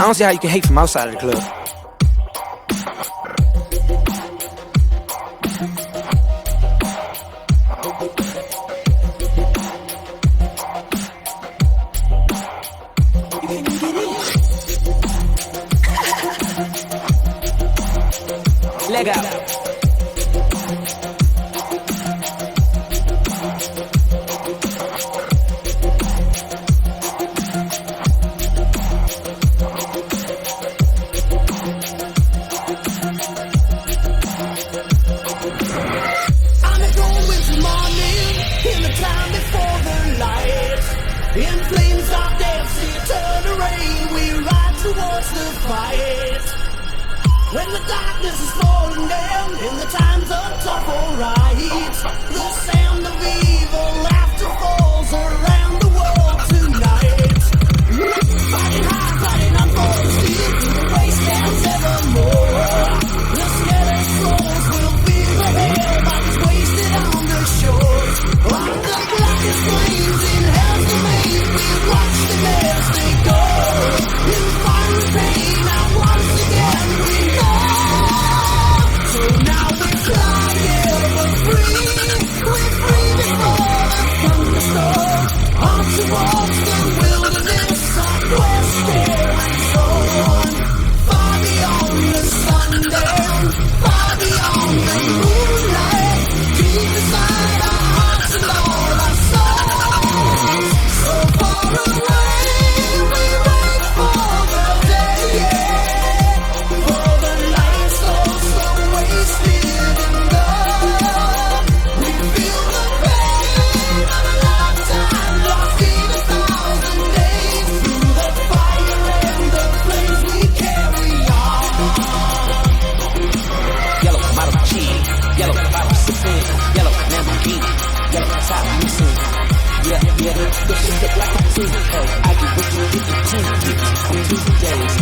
don't see how you can hate from outside of the club. Leg out. In flames of death, turn the rain, we ride towards the fight. When the darkness is falling down, in the times of tough alright, the sound of evil laughter falls around the world tonight. Fighting hard, fighting on for the steel, through the wastelands evermore. The scattered souls will feel the hell, bodies wasted on the shores. On the blackest flames in hell's domain, we watch the nails they go. In fire and pain, now once again we know. So now we're flying, we're free before the thunderstorm. On towards the wilderness of western zone. Far beyond the sundown, far beyond the moonlight. Deep inside our hearts and all our souls. So far away, we wait for the day. For the light so wasted in love. We feel the pain of a lifetime lost in 1,000 days. Through the fire and the flames we carry on. Yellow bottle cheese, yellow bottle sipping, yellow Lamborghini, yellow top missing. Yeah, this shit look like a team. I get what you get the team. On Tuesdays.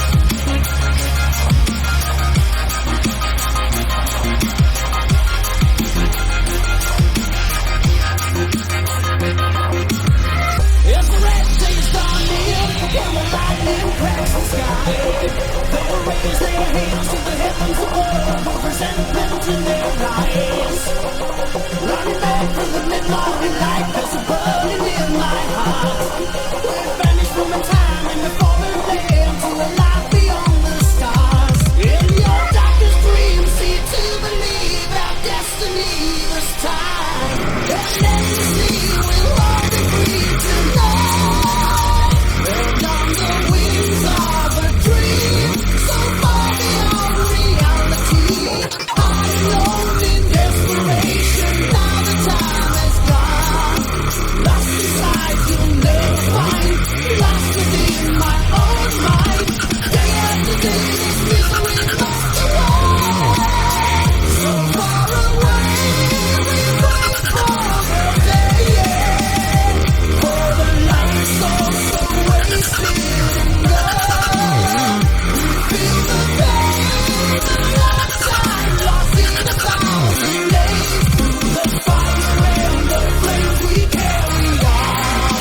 As the red days dawn near, and the lightning cracks the sky, they'll raise their hands to the heavens above, with resentment in their eyes. Running back from the mid-morning light, there's a burning in my heart. We're vanished from the time and before the land to a life beyond the stars. In your darkest dreams, see to believe our destiny this time. And ecstasy will all be free tonight. And on the wings of a dream, so far beyond reality. I'm alone in desperation, now the time has gone. Lost inside, you'll never find. Lost within my own mind. Day after day, this misery must go on. So far away, we wait for the day. For the light so wasted in love. We feel the pain of a lifetime lost in 1,000 days. Through the fire and the flames we carry on.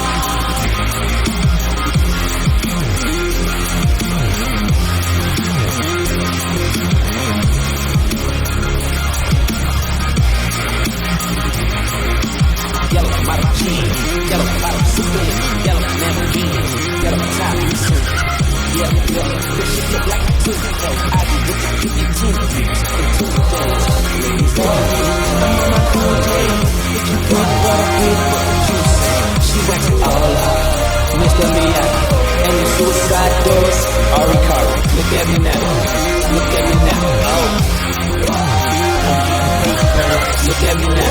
Yellow bottle cheese, yellow bottle sipping, yellow Lamborghini, yellow top missing. Yeah, this shit look like a team. I get what you get the team. On Tuesdays. I'm on my cool days. If you put what I paid for the juice, she wants it all up. Mr. Mia and the suicide doors are Ricardo. Look at me now. Look at me now. Oh. Look at me now.